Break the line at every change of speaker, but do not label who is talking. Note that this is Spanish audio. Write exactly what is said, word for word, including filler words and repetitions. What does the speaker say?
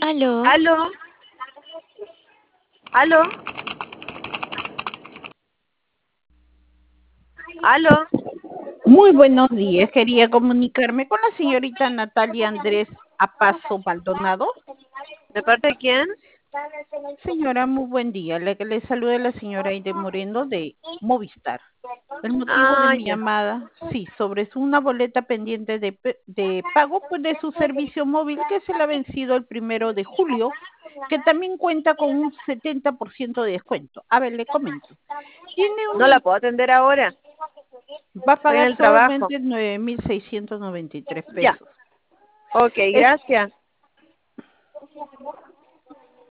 Aló,
Aló, aló, aló.
Muy buenos días. Quería comunicarme con la señorita Natalia Andrés Apazo Maldonado.
¿De parte de quién?
Señora, muy buen día. Le, le saluda la señora Aide Moreno de Movistar. El motivo de
Ah,
mi
ya.
llamada, sí, sobre su- una boleta pendiente de, pe- de pago pues, de su servicio móvil que se le ha vencido el primero de julio, que también cuenta con un setenta por ciento de descuento. A ver, le comento. Tiene
No la
un,
puedo atender ahora.
va a
Estoy en
pagar
el trabajo.
solamente nueve mil seiscientos noventa y tres
Ya.
pesos.
Ok,
Es
gracias.